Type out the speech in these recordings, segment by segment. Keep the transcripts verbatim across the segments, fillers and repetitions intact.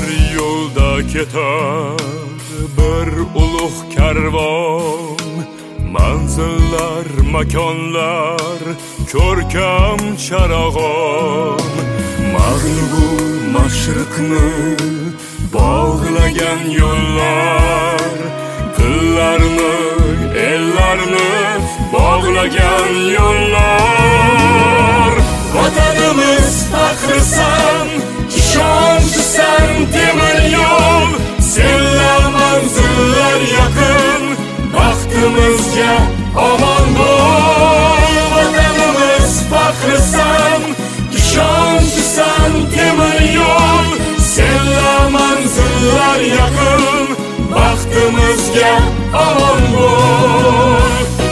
temir yo'lda ketar bir ulug' karvon, manzillar, makonlar, ko'rkam charog'on. Mag'lubu mashriqni bog'lagan yo'llar, tillarni, ellarni bog'lagan yo'llar. Vatanimiz faxrisan, ishonchsan temir yo'l, senlar manzillar yaqin, baxtimizga omon bo'l. Vatanimiz faxrisan, ishonchsan temir yo'l, senlar manzillar yaqin, baxtimizga omon bo'l.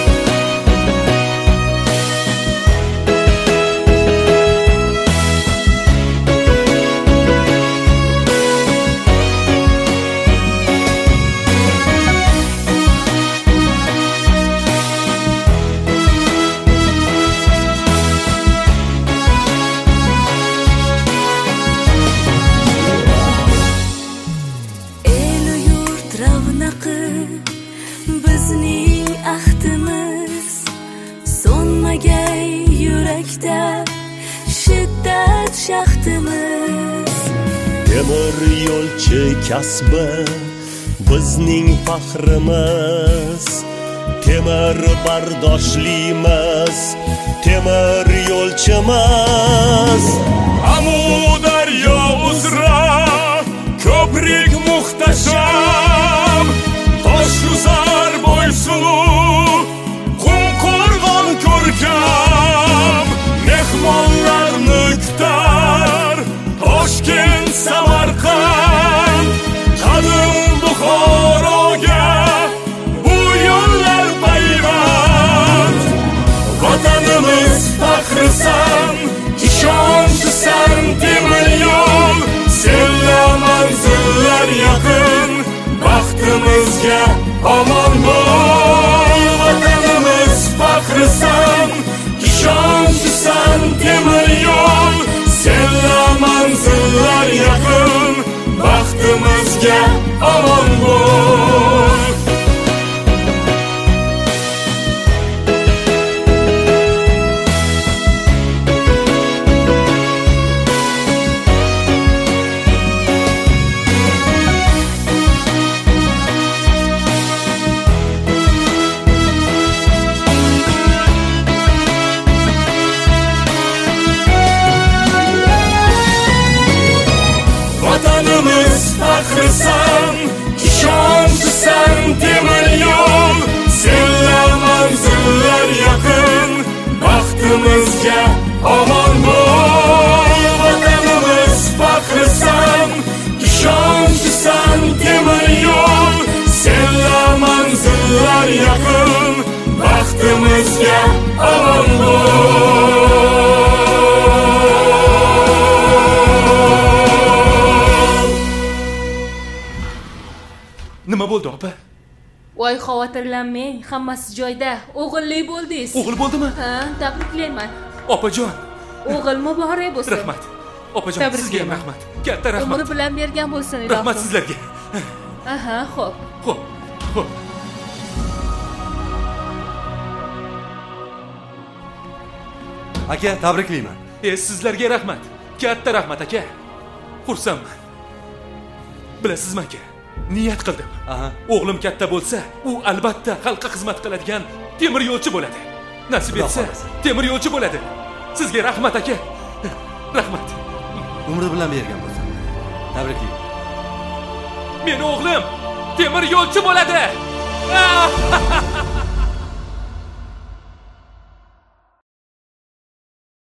Bizning ahdimiz so'nmagay yurakda shiddat shaxtimiz. Temir yo'lchi kasbi bizning faxrimiz, temir bardoshligimiz, temir yo'lchimiz. Amudaryo uzra ko'prik muhtasham, toshuzar bo'ysulu qum qo'rg'on ko'rkam, mehmonlarni kutar Toshkent, Samarqand, qadim Buxoroga bu yo'llar payvand. Vatanimiz faxrisan, ishonchsan temir yo'l, senlar manzillar yaqin, baxtimizga omon bo'l. Vatanimiz faxrisan, ishonchsan temir yo'l, senlar manzillar yaqin, baxtimizga omon bo'l. Vatanimiz faxrisan, ishonchsan temir yo'l, senlar manzillar yaqin, baxtimizga omon bo'l. Vatanimiz faxrisan, ishonchsan temir yo'l, senlar manzillar yaqin, baxtimizga omon bo'l. Nima bo'ldi opa? Voy, xavotirlanmang, hammasi joyida. O'g'illi bo'ldingiz. O'g'il bo'ldimi? Ha, tabriklayman. Opajon, O'g'il muborak bo'lsin. rahmat. Opajon, sizga ham rahmat. Katta rahmat. Umri bilan bergan bo'lsin, ilohim. Rahmat sizlarga. Aha, xo'p. Xo'p, xo'p. Aka, tabriklayman. E, sizlarga rahmat. Katta rahmat aka. Xursandman. Bilasizmi aka? Niyat qildim. Aha. O'g'lim katta bo'lsa, u albatta xalqqa xizmat qiladigan temir yo'lchi bo'ladi. Nasib etsa, temir yo'lchi bo'ladi. Sizga rahmat aka. Rahmat. Umri bilan bergan bo'lsin. Tabriklayman. Meni o'g'lim temir yo'lchi bo'ladi.